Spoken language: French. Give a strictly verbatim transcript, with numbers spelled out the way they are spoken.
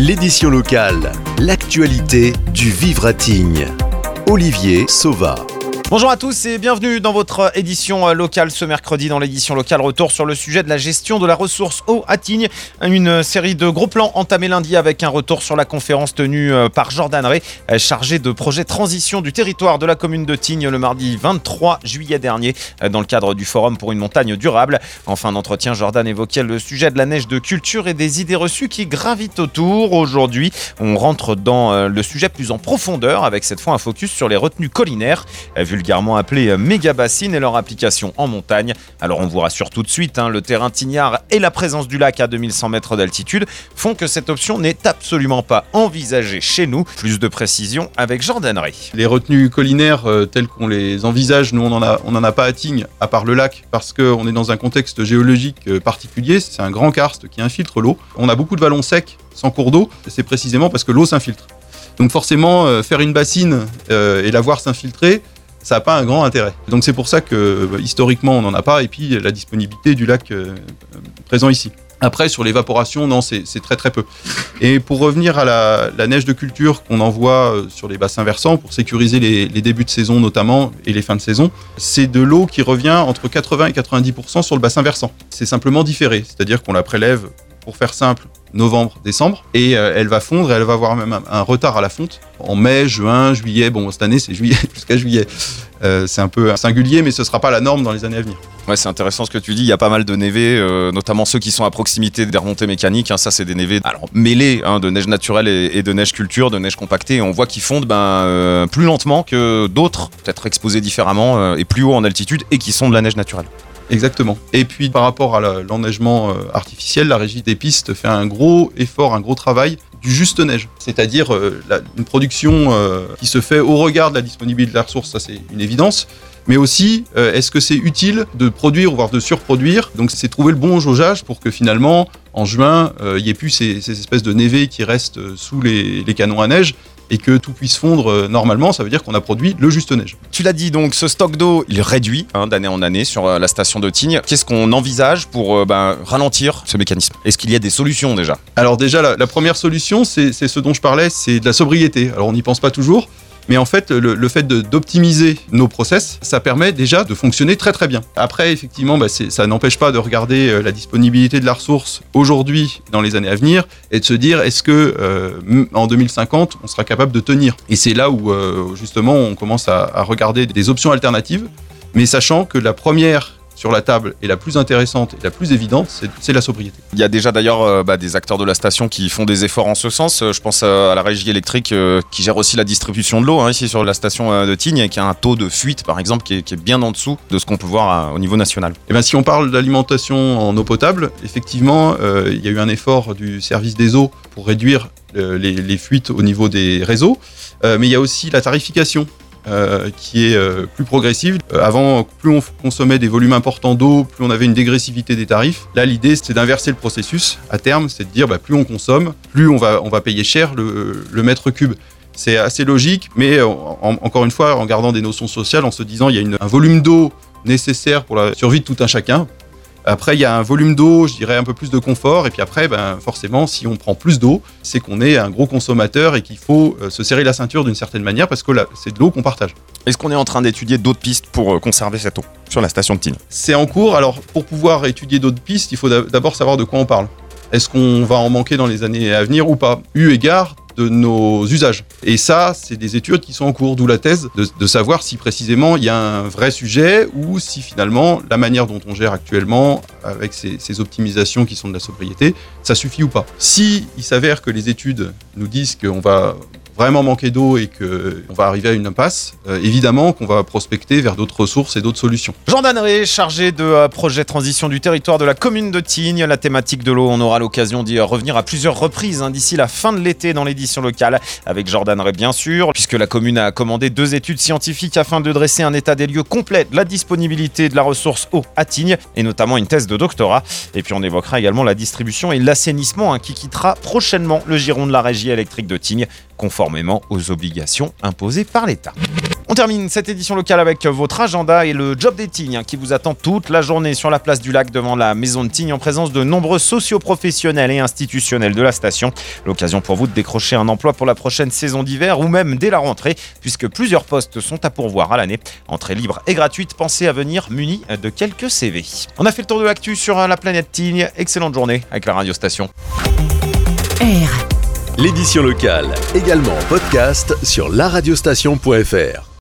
L'édition locale, l'actualité du vivre à Tignes. Olivier Sauva. Bonjour à tous et bienvenue dans votre édition locale ce mercredi. Dans l'édition locale, retour sur le sujet de la gestion de la ressource eau à Tignes. Une série de gros plans entamés lundi avec un retour sur la conférence tenue par Jordan Ray, chargé de projet transition du territoire de la commune de Tignes le mardi vingt-trois juillet dernier dans le cadre du forum pour une montagne durable. En fin d'entretien, Jordan évoquait le sujet de la neige de culture et des idées reçues qui gravitent autour. Aujourd'hui, on rentre dans le sujet plus en profondeur avec cette fois un focus sur les retenues collinaires, vulgairement appelées méga-bassines et leur application en montagne. Alors on vous rassure tout de suite, hein, le terrain tignard et la présence du lac à deux mille cent mètres d'altitude font que cette option n'est absolument pas envisagée chez nous. Plus de précision avec Jordan Ray. Les retenues collinaires euh, telles qu'on les envisage, nous on n'en a, on en a pas à Tignes, à part le lac, parce qu'on est dans un contexte géologique euh, particulier. C'est un grand karst qui infiltre l'eau. On a beaucoup de vallons secs, sans cours d'eau, c'est précisément parce que l'eau s'infiltre. Donc forcément, euh, faire une bassine euh, et la voir s'infiltrer, ça n'a pas un grand intérêt. Donc c'est pour ça que bah, historiquement on n'en a pas, et puis la disponibilité du lac euh, présent ici. Après, sur l'évaporation, non, c'est, c'est très très peu. Et pour revenir à la, la neige de culture qu'on envoie sur les bassins versants pour sécuriser les, les débuts de saison notamment et les fins de saison, c'est de l'eau qui revient entre quatre-vingts et quatre-vingt-dix pour cent sur le bassin versant. C'est simplement différé, c'est-à-dire qu'on la prélève, pour faire simple, novembre, décembre, et euh, elle va fondre, et elle va avoir même un, un retard à la fonte en mai, juin, juillet. Bon, cette année c'est juillet jusqu'à juillet. Euh, c'est un peu singulier, mais ce ne sera pas la norme dans les années à venir. Ouais, c'est intéressant ce que tu dis. Il y a pas mal de névés, euh, notamment ceux qui sont à proximité des remontées mécaniques. Hein, ça, c'est des névés alors mêlés hein, de neige naturelle et, et de neige culture, de neige compactée. Et on voit qu'ils fondent ben, euh, plus lentement que d'autres, peut-être exposés différemment euh, et plus haut en altitude, et qui sont de la neige naturelle. Exactement. Et puis par rapport à la, l'enneigement euh, artificiel, la régie des pistes fait un gros effort, un gros travail du juste neige. C'est-à-dire euh, la, une production euh, qui se fait au regard de la disponibilité de la ressource, ça c'est une évidence. Mais aussi, euh, est-ce que c'est utile de produire, voire de surproduire ? Donc c'est trouver le bon jaugeage pour que finalement, en juin, il euh, n'y ait plus ces, ces espèces de névés qui restent sous les, les canons à neige, et que tout puisse fondre euh, normalement. Ça veut dire qu'on a produit le juste neige. Tu l'as dit, donc ce stock d'eau, il réduit hein, d'année en année sur euh, la station de Tignes. Qu'est-ce qu'on envisage pour euh, ben, ralentir ce mécanisme ? Est-ce qu'il y a des solutions déjà ? Alors déjà, la, la première solution, c'est, c'est ce dont je parlais, c'est de la sobriété. Alors on n'y pense pas toujours, mais en fait, le, le fait de, d'optimiser nos process, ça permet déjà de fonctionner très très bien. Après, effectivement, bah, c'est, ça n'empêche pas de regarder euh, la disponibilité de la ressource aujourd'hui, dans les années à venir, et de se dire, est-ce que euh, en deux mille cinquante, on sera capable de tenir ? Et c'est là où, euh, justement, on commence à, à regarder des options alternatives, mais sachant que la première sur la table et la plus intéressante et la plus évidente, c'est, c'est la sobriété. Il y a déjà d'ailleurs euh, bah, des acteurs de la station qui font des efforts en ce sens. Euh, je pense euh, à la régie électrique euh, qui gère aussi la distribution de l'eau hein, ici sur la station euh, de Tignes, et qui a un taux de fuite par exemple qui est, qui est bien en dessous de ce qu'on peut voir à, au niveau national. Et ben, si on parle d'alimentation en eau potable, effectivement, euh, il y a eu un effort du service des eaux pour réduire euh, les, les fuites au niveau des réseaux, euh, mais il y a aussi la tarification. Euh, qui est euh, plus progressive. Euh, avant, plus on consommait des volumes importants d'eau, plus on avait une dégressivité des tarifs. Là, l'idée, c'est d'inverser le processus. À terme, c'est de dire, bah, plus on consomme, plus on va, on va payer cher le, le mètre cube. C'est assez logique, mais en, en, encore une fois, en gardant des notions sociales, en se disant, il y a une, un volume d'eau nécessaire pour la survie de tout un chacun. Après, il y a un volume d'eau, je dirais un peu plus de confort. Et puis après, ben, forcément, si on prend plus d'eau, c'est qu'on est un gros consommateur et qu'il faut euh, se serrer la ceinture d'une certaine manière parce que là, c'est de l'eau qu'on partage. Est-ce qu'on est en train d'étudier d'autres pistes pour euh, conserver cette eau sur la station de Tignes ? C'est en cours. Alors, pour pouvoir étudier d'autres pistes, il faut d'abord savoir de quoi on parle. Est-ce qu'on va en manquer dans les années à venir ou pas ? Eu égard de nos usages. Et ça, c'est des études qui sont en cours, d'où la thèse de, de savoir si précisément il y a un vrai sujet ou si finalement la manière dont on gère actuellement avec ces, ces optimisations qui sont de la sobriété, ça suffit ou pas. Si il s'avère que les études nous disent qu'on va vraiment manquer d'eau et qu'on va arriver à une impasse, euh, évidemment qu'on va prospecter vers d'autres ressources et d'autres solutions. Jordan Ray, chargé de euh, projet transition du territoire de la commune de Tignes. La thématique de l'eau, on aura l'occasion d'y revenir à plusieurs reprises hein, d'ici la fin de l'été dans l'édition locale, avec Jordan Ray bien sûr, puisque la commune a commandé deux études scientifiques afin de dresser un état des lieux complet de la disponibilité de la ressource eau à Tignes, et notamment une thèse de doctorat. Et puis on évoquera également la distribution et l'assainissement hein, qui quittera prochainement le giron de la régie électrique de Tignes, conformément aux obligations imposées par l'État. On termine cette édition locale avec votre agenda et le job des Tignes qui vous attend toute la journée sur la place du Lac devant la maison de Tignes en présence de nombreux socio-professionnels et institutionnels de la station. L'occasion pour vous de décrocher un emploi pour la prochaine saison d'hiver ou même dès la rentrée puisque plusieurs postes sont à pourvoir à l'année. Entrée libre et gratuite, pensez à venir muni de quelques C V. On a fait le tour de l'actu sur la planète Tignes. Excellente journée avec la radio station. L'édition locale, également en podcast sur la radiostation point f r.